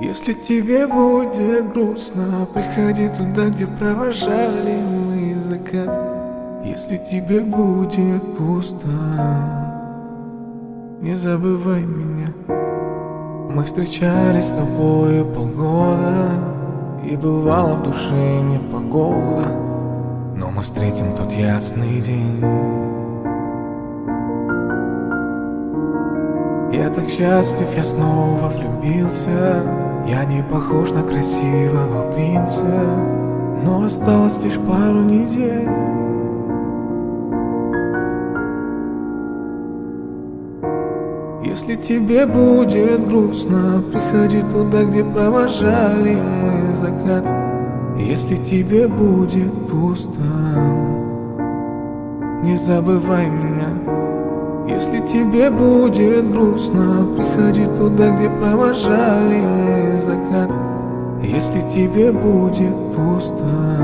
Если тебе будет грустно, приходи туда, где провожали мы закат. Если тебе будет пусто, не забывай меня. Мы встречались с тобою полгода, и бывало в душе непогода, но мы встретим тот ясный день. Я так счастлив, я снова влюбился. Я не похож на красивого принца, но осталось лишь пару недель. Если тебе будет грустно, приходи туда, где провожали мы закат. Если тебе будет пусто, не забывай меня. Если тебе будет грустно, приходи туда, где провожали мы закат. Если тебе будет пусто,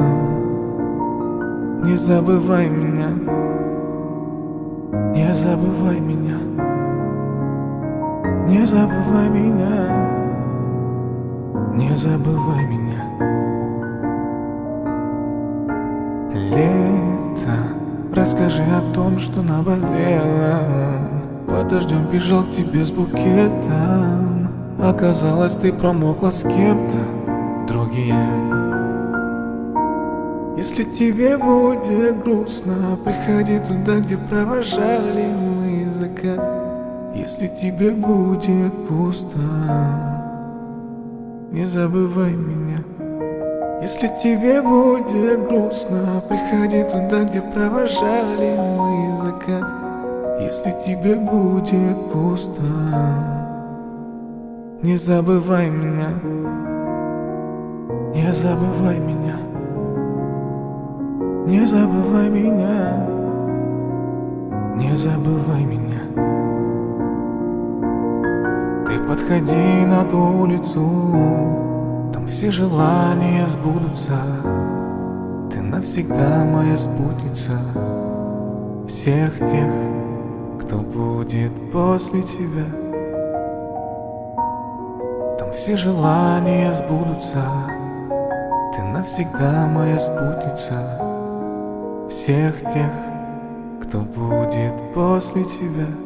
не забывай меня. Не забывай меня. Не забывай меня. Не забывай меня. Лето, расскажи о том, что наболело. Подождем, бежал к тебе с букетом. Оказалось, ты промокла с кем-то другим. Если тебе будет грустно, приходи туда, где провожали мы закат. Если тебе будет пусто, не забывай меня. Если тебе будет грустно, приходи туда, где провожали мы закат. Если тебе будет пусто, не забывай меня. Не забывай меня. Не забывай меня. Не забывай меня. Ты подходи на ту улицу, там все желания сбудутся. Ты навсегда моя спутница всех тех, кто будет после тебя. Там все желания сбудутся. Ты навсегда моя спутница всех тех, кто будет после тебя.